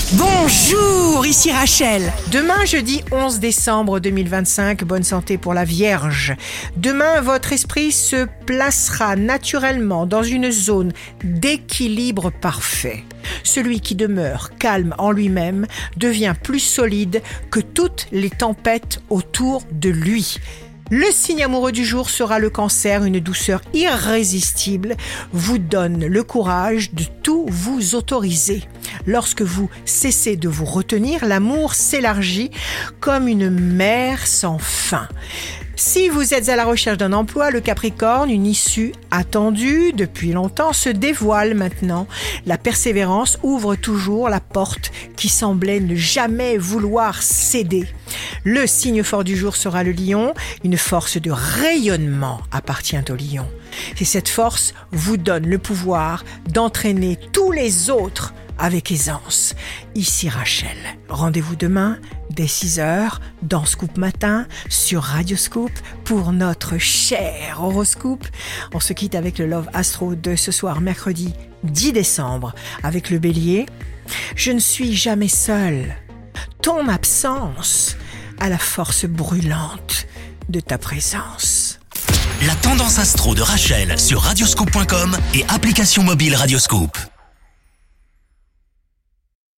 Bonjour, ici Rachel. Demain, jeudi 11 décembre 2025, bonne santé pour la Vierge. Demain, votre esprit se placera naturellement dans une zone d'équilibre parfait. Celui qui demeure calme en lui-même devient plus solide que toutes les tempêtes autour de lui. Le signe amoureux du jour sera le Cancer. Une douceur irrésistible vous donne le courage de tout vous autoriser. Lorsque vous cessez de vous retenir, l'amour s'élargit comme une mer sans fin. Si vous êtes à la recherche d'un emploi, le Capricorne, une issue attendue depuis longtemps se dévoile maintenant. La persévérance ouvre toujours la porte qui semblait ne jamais vouloir céder. Le signe fort du jour sera le Lion. Une force de rayonnement appartient au Lion. Et cette force vous donne le pouvoir d'entraîner tous les autres avec aisance. Ici Rachel. Rendez-vous demain dès 6h dans Scoop Matin sur Radio Scoop pour notre cher horoscope. On se quitte avec le Love Astro de ce soir mercredi 10 décembre avec le Bélier. Je ne suis jamais seule. Ton absence a la force brûlante de ta présence. La tendance astro de Rachel sur radioscoop.com et application mobile Radioscoop.